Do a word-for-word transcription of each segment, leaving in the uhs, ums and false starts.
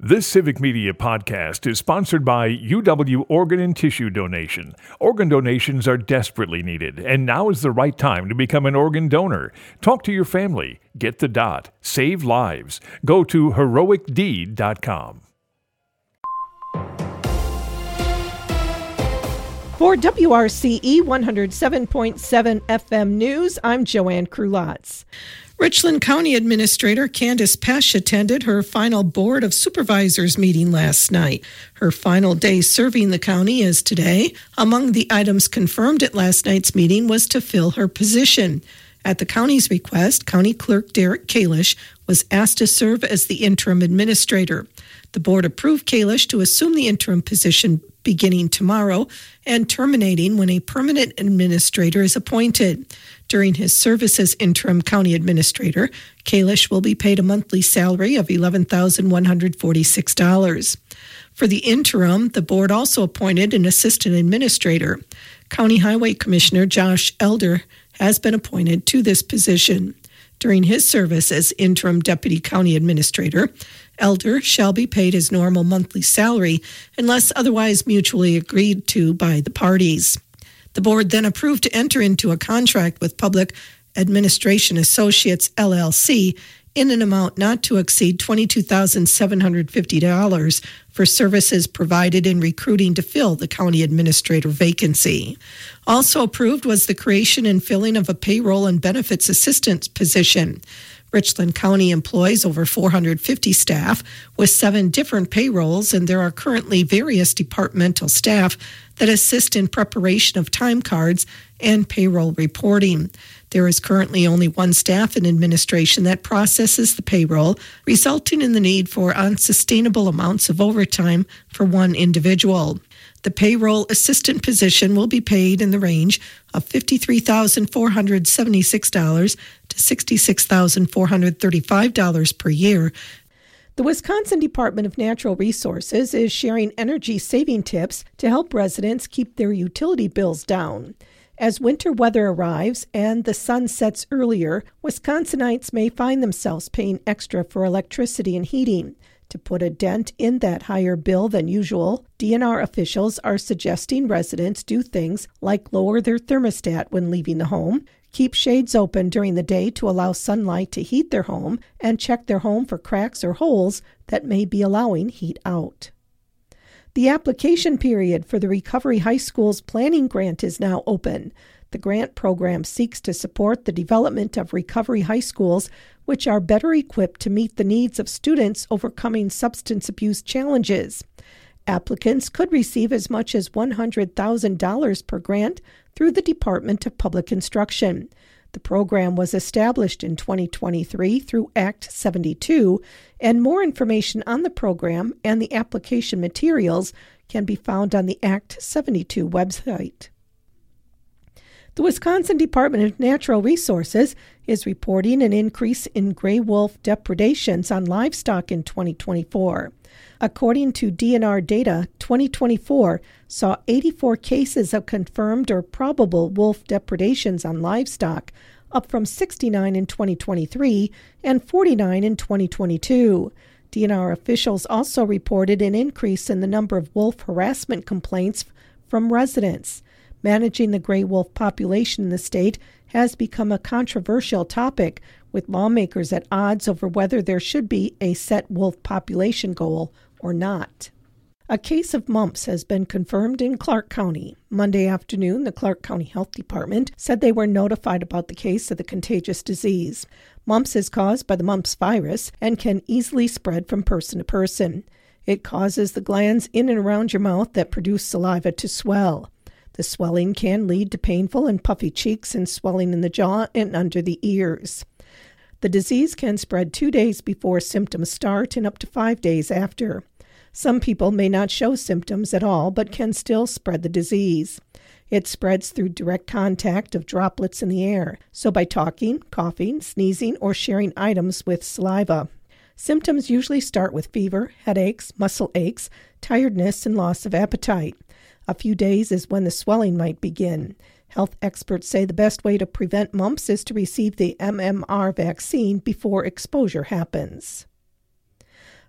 This Civic Media podcast is sponsored by U W Organ and Tissue Donation. Organ donations are desperately needed, and now is the right time to become an organ donor. Talk to your family. Get the dot. Save lives. Go to heroic deed dot com. For W R C E one oh seven point seven F M News, I'm Joanne Krulotz. Richland County Administrator Candace Pesch attended her final Board of Supervisors meeting last night. Her final day serving the county is today. Among the items confirmed at last night's meeting was to fill her position. At the county's request, County Clerk Derek Kalish was asked to serve as the interim administrator. The board approved Kalish to assume the interim position beginning tomorrow and terminating when a permanent administrator is appointed. During his service as interim county administrator, Kalish will be paid a monthly salary of eleven thousand one hundred forty-six dollars. For the interim, the board also appointed an assistant administrator. County Highway Commissioner Josh Elder has been appointed to this position. During his service as interim deputy county administrator, Elder shall be paid his normal monthly salary unless otherwise mutually agreed to by the parties. The board then approved to enter into a contract with Public Administration Associates, L L C, in an amount not to exceed twenty-two thousand seven hundred fifty dollars for services provided in recruiting to fill the county administrator vacancy. Also approved was the creation and filling of a payroll and benefits assistant position. Richland County employs over four hundred fifty staff with seven different payrolls, and there are currently various departmental staff that assist in preparation of time cards and payroll reporting. There is currently only one staff in administration that processes the payroll, resulting in the need for unsustainable amounts of overtime for one individual. The payroll assistant position will be paid in the range of fifty-three thousand four hundred seventy-six dollars to sixty-six thousand four hundred thirty-five dollars per year. The Wisconsin Department of Natural Resources is sharing energy-saving tips to help residents keep their utility bills down. As winter weather arrives and the sun sets earlier, Wisconsinites may find themselves paying extra for electricity and heating. To put a dent in that higher bill than usual, D N R officials are suggesting residents do things like lower their thermostat when leaving the home, keep shades open during the day to allow sunlight to heat their home, and check their home for cracks or holes that may be allowing heat out. The application period for the Recovery High School's planning grant is now open. The grant program seeks to support the development of recovery high schools, which are better equipped to meet the needs of students overcoming substance abuse challenges. Applicants could receive as much as one hundred thousand dollars per grant through the Department of Public Instruction. The program was established in twenty twenty-three through Act seventy-two, and more information on the program and the application materials can be found on the Act seventy-two website. The Wisconsin Department of Natural Resources is reporting an increase in gray wolf depredations on livestock in twenty twenty-four. According to D N R data, twenty twenty-four saw eighty-four cases of confirmed or probable wolf depredations on livestock, up from sixty-nine in twenty twenty-three and forty-nine in twenty twenty-two. D N R officials also reported an increase in the number of wolf harassment complaints from residents. Managing the gray wolf population in the state has become a controversial topic, with lawmakers at odds over whether there should be a set wolf population goal or not. A case of mumps has been confirmed in Clark County. Monday afternoon, the Clark County Health Department said they were notified about the case of the contagious disease. Mumps is caused by the mumps virus and can easily spread from person to person. It causes the glands in and around your mouth that produce saliva to swell. The swelling can lead to painful and puffy cheeks and swelling in the jaw and under the ears. The disease can spread two days before symptoms start and up to five days after. Some people may not show symptoms at all but can still spread the disease. It spreads through direct contact of droplets in the air, so by talking, coughing, sneezing, or sharing items with saliva. Symptoms usually start with fever, headaches, muscle aches, tiredness, and loss of appetite. A few days is when the swelling might begin. Health experts say the best way to prevent mumps is to receive the M M R vaccine before exposure happens.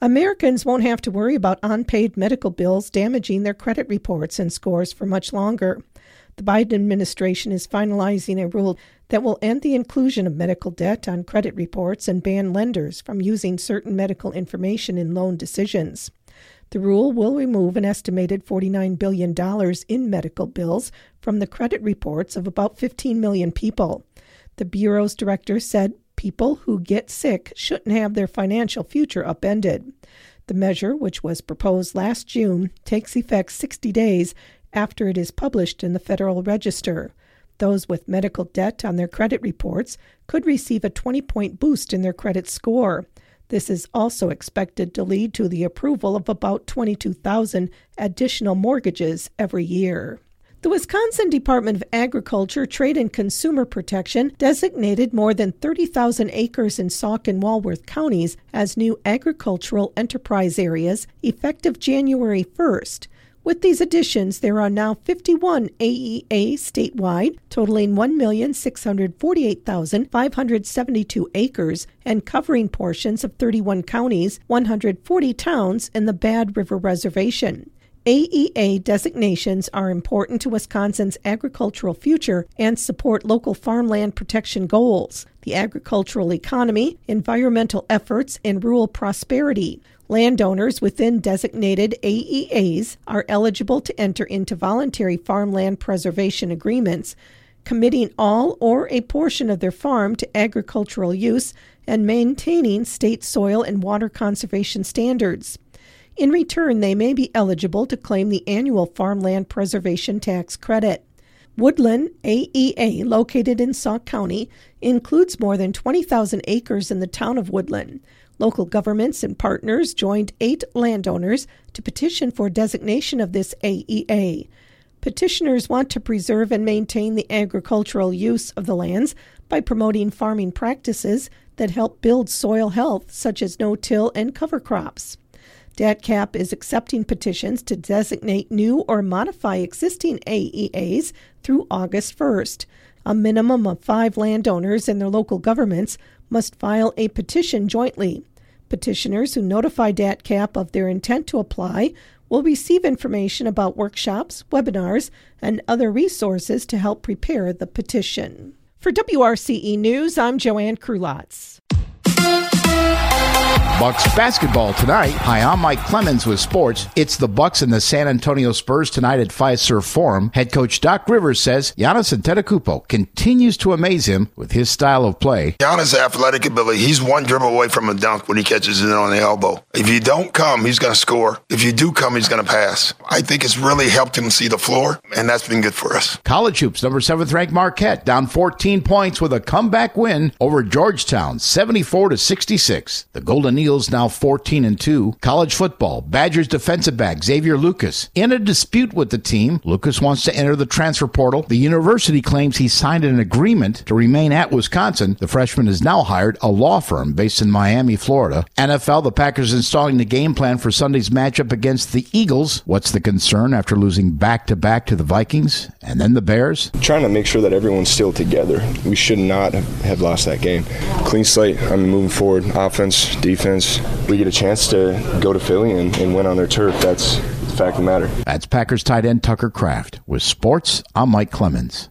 Americans won't have to worry about unpaid medical bills damaging their credit reports and scores for much longer. The Biden administration is finalizing a rule that will end the inclusion of medical debt on credit reports and ban lenders from using certain medical information in loan decisions. The rule will remove an estimated forty-nine billion dollars in medical bills from the credit reports of about fifteen million people. The Bureau's director said people who get sick shouldn't have their financial future upended. The measure, which was proposed last June, takes effect sixty days after it is published in the Federal Register. Those with medical debt on their credit reports could receive a twenty-point boost in their credit score. This is also expected to lead to the approval of about twenty-two thousand additional mortgages every year. The Wisconsin Department of Agriculture, Trade and Consumer Protection designated more than thirty thousand acres in Sauk and Walworth counties as new agricultural enterprise areas effective January first. With these additions, there are now fifty-one A E As statewide, totaling one million six hundred forty-eight thousand five hundred seventy-two acres and covering portions of thirty-one counties, one hundred forty towns, and the Bad River Reservation. A E A designations are important to Wisconsin's agricultural future and support local farmland protection goals, the agricultural economy, environmental efforts, and rural prosperity. Landowners within designated A E As are eligible to enter into voluntary farmland preservation agreements, committing all or a portion of their farm to agricultural use and maintaining state soil and water conservation standards. In return, they may be eligible to claim the annual farmland preservation tax credit. Woodland A E A, located in Sauk County, includes more than twenty thousand acres in the town of Woodland. Local governments and partners joined eight landowners to petition for designation of this A E A. Petitioners want to preserve and maintain the agricultural use of the lands by promoting farming practices that help build soil health, such as no-till and cover crops. D A T C A P is accepting petitions to designate new or modify existing A E As through August first. A minimum of five landowners and their local governments must file a petition jointly. Petitioners who notify D A T C A P of their intent to apply will receive information about workshops, webinars, and other resources to help prepare the petition. For W R C E News, I'm Joanne Krulotz. Bucks basketball tonight. Hi, I'm Mike Clemens with sports. It's the Bucks and the San Antonio Spurs tonight at Fiserv Forum. Head coach Doc Rivers says Giannis Antetokounmpo continues to amaze him with his style of play. Giannis' athletic ability, he's one dribble away from a dunk when he catches it on the elbow. If you don't come, he's going to score. If you do come, he's going to pass. I think it's really helped him see the floor, and that's been good for us. College hoops, number seventh ranked Marquette, down fourteen points with a comeback win over Georgetown, seventy-four to sixty-six. The Golden Eagles now fourteen and two. College football, Badgers defensive back Xavier Lucas in a dispute with the team. Lucas wants to enter the transfer portal. The university claims he signed an agreement to remain at Wisconsin. The freshman has now hired a law firm based in Miami, Florida. N F L, the Packers installing the game plan for Sunday's matchup against the Eagles. What's the concern after losing back-to-back to the Vikings and then the Bears? Trying to make sure that everyone's still together. We should not have lost that game. Clean slate. I mean, moving forward, offense, defense. We get a chance to go to Philly and, and win on their turf. That's the fact of the matter. That's Packers tight end Tucker Kraft. With sports, I'm Mike Clemens.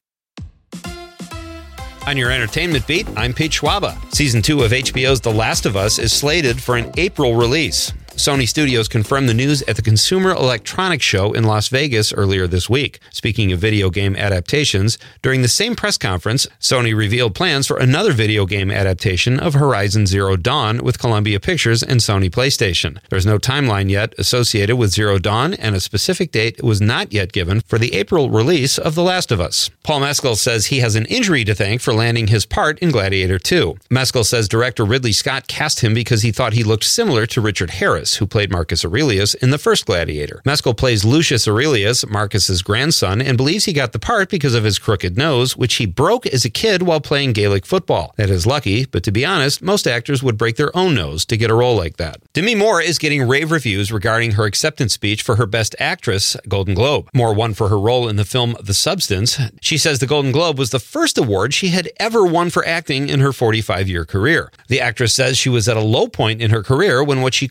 On your entertainment beat, I'm Pete Schwaba. Season two of H B O's The Last of Us is slated for an April release. Sony Studios confirmed the news at the Consumer Electronics Show in Las Vegas earlier this week. Speaking of video game adaptations, during the same press conference, Sony revealed plans for another video game adaptation of Horizon Zero Dawn with Columbia Pictures and Sony PlayStation. There's no timeline yet associated with Zero Dawn, and a specific date was not yet given for the April release of The Last of Us. Paul Mescal says he has an injury to thank for landing his part in Gladiator two. Mescal says director Ridley Scott cast him because he thought he looked similar to Richard Harris, who played Marcus Aurelius in the first Gladiator. Mescal plays Lucius Aurelius, Marcus's grandson, and believes he got the part because of his crooked nose, which he broke as a kid while playing Gaelic football. That is lucky, but to be honest, most actors would break their own nose to get a role like that. Demi Moore is getting rave reviews regarding her acceptance speech for her Best Actress Golden Globe. Moore won for her role in the film The Substance. She says the Golden Globe was the first award she had ever won for acting in her forty-five-year career. The actress says she was at a low point in her career when what she called an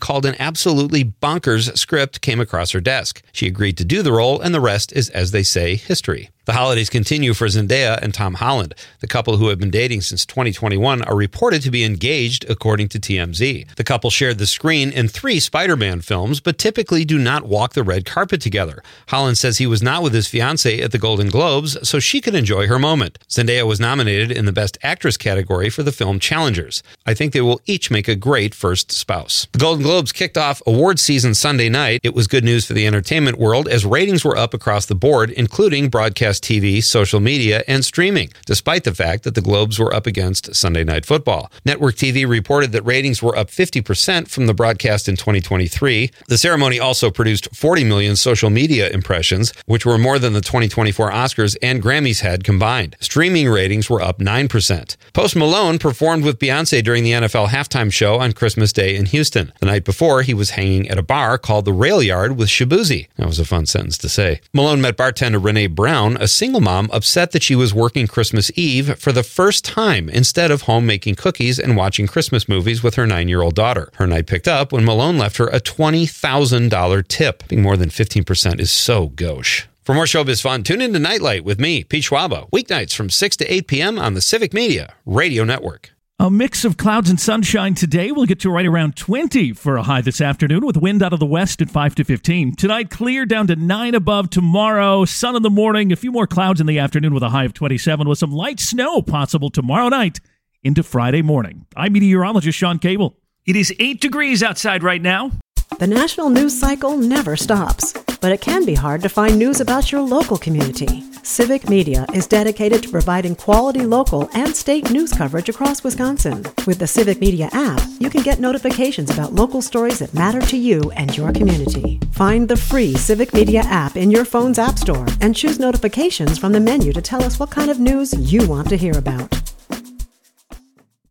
absolutely bonkers script came across her desk. She agreed to do the role, and the rest is, as they say, history. The holidays continue for Zendaya and Tom Holland. The couple, who have been dating since twenty twenty-one, are reported to be engaged, according to T M Z. The couple shared the screen in three Spider-Man films, but typically do not walk the red carpet together. Holland says he was not with his fiancée at the Golden Globes, so she could enjoy her moment. Zendaya was nominated in the Best Actress category for the film Challengers. I think they will each make a great first spouse. The Golden Globes kicked off awards season Sunday night. It was good news for the entertainment world, as ratings were up across the board, including broadcast T V, social media, and streaming, despite the fact that the Globes were up against Sunday Night Football. Network T V reported that ratings were up fifty percent from the broadcast in twenty twenty-three. The ceremony also produced forty million social media impressions, which were more than the twenty twenty-four Oscars and Grammys had combined. Streaming ratings were up nine percent. Post Malone performed with Beyonce during the N F L halftime show on Christmas Day in Houston. The night before, he was hanging at a bar called the Rail Yard with Shabuzi. That was a fun sentence to say. Malone met bartender Renee Brown, a single mom upset that she was working Christmas Eve for the first time instead of home making cookies and watching Christmas movies with her nine-year-old daughter. Her night picked up when Malone left her a twenty thousand dollars tip. Being more than fifteen percent is so gauche. For more showbiz fun, tune in to Nightlight with me, Pete Schwaba, weeknights from six to eight p.m. on the Civic Media Radio Network. A mix of clouds and sunshine today. We'll get to right around twenty for a high this afternoon, with wind out of the west at five to fifteen. Tonight, clear down to nine above. Tomorrow, sun in the morning, a few more clouds in the afternoon with a high of twenty-seven, with some light snow possible tomorrow night into Friday morning. I'm meteorologist Sean Cable. It is eight degrees outside right now. The national news cycle never stops, but it can be hard to find news about your local community. Civic Media is dedicated to providing quality local and state news coverage across Wisconsin. With the Civic Media app, you can get notifications about local stories that matter to you and your community. Find the free Civic Media app in your phone's app store and choose notifications from the menu to tell us what kind of news you want to hear about.